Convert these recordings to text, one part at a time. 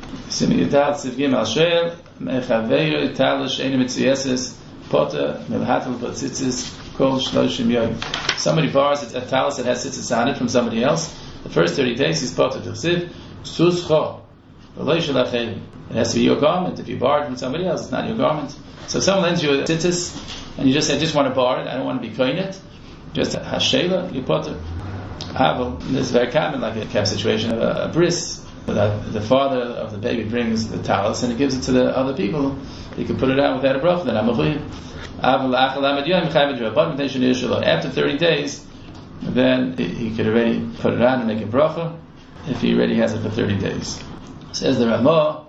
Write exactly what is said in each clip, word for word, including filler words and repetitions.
Simi Yital Tzivgim Al Sheil Mechaveir Yital Sheini Mitziyeses Pota Melhatel Patzitzis Kol Shloshim Yom. Somebody borrows a talis that has tzitzis on it from somebody else. The first thirty days he's Pota Tuchsiv Suscho. It has to be your garment. If you borrow it from somebody else, it's not your garment. So if someone lends you a tzitzis and you just say, I just want to borrow it, I don't want to be kohen it, just a hashela, you put it. Havel, this is very common, like a cap situation of a, a bris, that the father of the baby brings the talis and he gives it to the other people. He can put it out without a bracha, then I'm a chuy. After thirty days, then he could already put it on and make a bracha if he already has it for thirty days. Says the Ramah,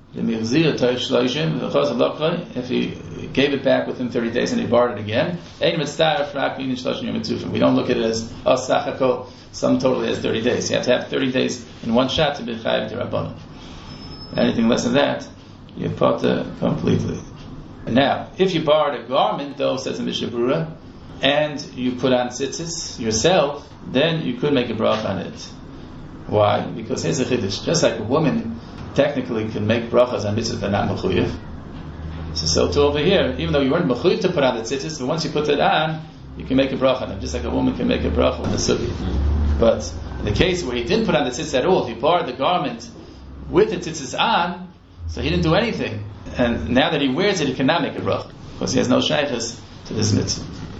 if he gave it back within thirty days and he borrowed it again, we don't look at it as oh, sum totally as thirty days. You have to have thirty days in one shot to be chayav to Rabbanan. Anything less than that, you pota completely. Now, if you borrowed a garment, though, says the Mishnah Berurah, and you put on tzitzis yourself, then you could make a bracha on it. Why? Because here's a chiddush. Just like a woman technically can make brachas on mitzvahs, they're not mechuyev. So, so too over here, even though you weren't mechuyev to put on the tzitzis, but once you put it on, you can make a bracha on them. Just like a woman can make a bracha on the sugi. But in the case where he didn't put on the tzitzis at all, he borrowed the garment with the tzitzis on, so he didn't do anything. And now that he wears it, he cannot make a bracha because he has no shaykhs to this mitzvah.